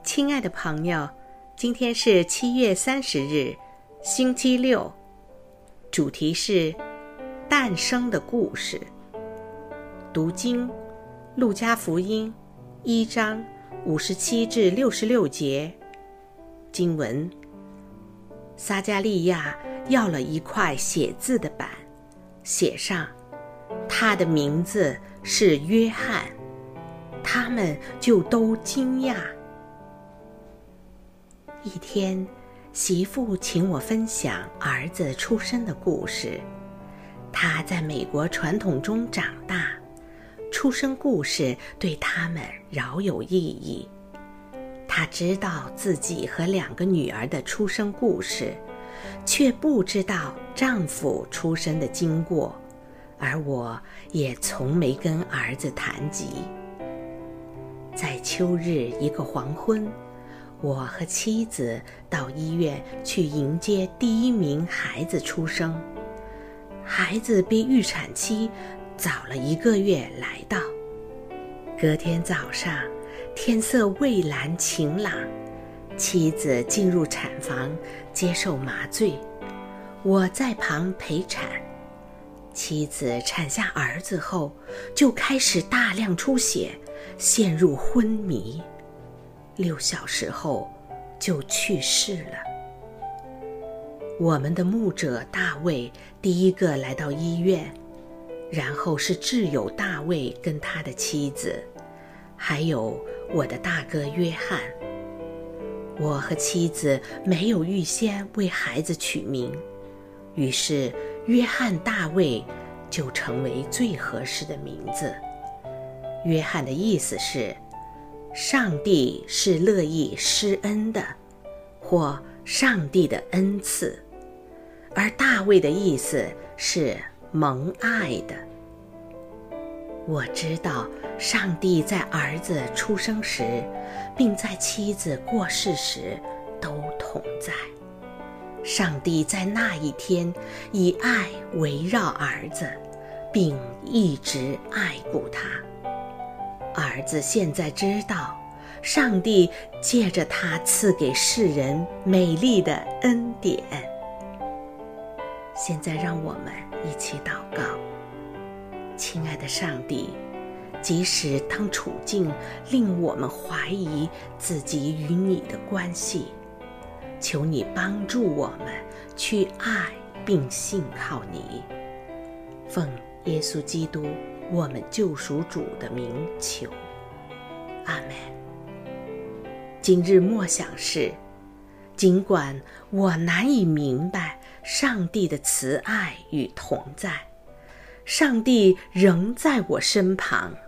亲爱的朋友，今天是7月30日，星期六，主题是诞生的故事。读经，路加福音1章57至66节。经文：撒迦利亚要了一块写字的板，写上他的名字是约翰，他们就都惊讶。一天，媳妇请我分享儿子出生的故事。他在美国传统中长大，出生故事对他们饶有意义。他知道自己和2个女儿的出生故事，却不知道丈夫出生的经过，而我也从没跟儿子谈及。在秋日一个黄昏，我和妻子到医院去迎接第1名孩子出生。孩子比预产期早了1个月来到。隔天早上，天色蔚蓝晴朗，妻子进入产房接受麻醉，我在旁陪产。妻子产下儿子后，就开始大量出血，陷入昏迷。6小时后就去世了。我们的牧者大卫第一个来到医院，然后是挚友大卫跟他的妻子，还有我的大哥约翰。我和妻子没有预先为孩子取名，于是约翰大卫就成为最合适的名字。约翰的意思是上帝是乐意施恩的，或上帝的恩赐，而大卫的意思是蒙爱的。我知道上帝在儿子出生时，并在妻子过世时都同在。上帝在那一天以爱围绕儿子，并一直爱顾他。儿子现在知道，上帝借着他赐给世人美丽的恩典。现在让我们一起祷告。亲爱的上帝，即使当处境令我们怀疑自己与你的关系，求你帮助我们去爱并信靠你。奉耶稣基督我们救赎主的名求，阿们。今日默想是，尽管我难以明白上帝的慈爱与同在，上帝仍在我身旁。